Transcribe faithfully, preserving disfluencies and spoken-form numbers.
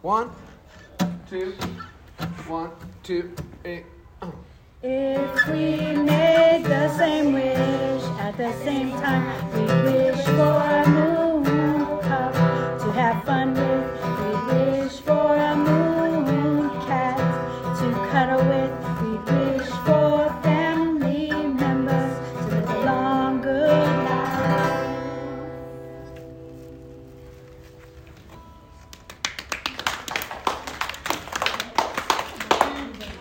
One, two, one, two, eight. Oh. If we made the same wish at the same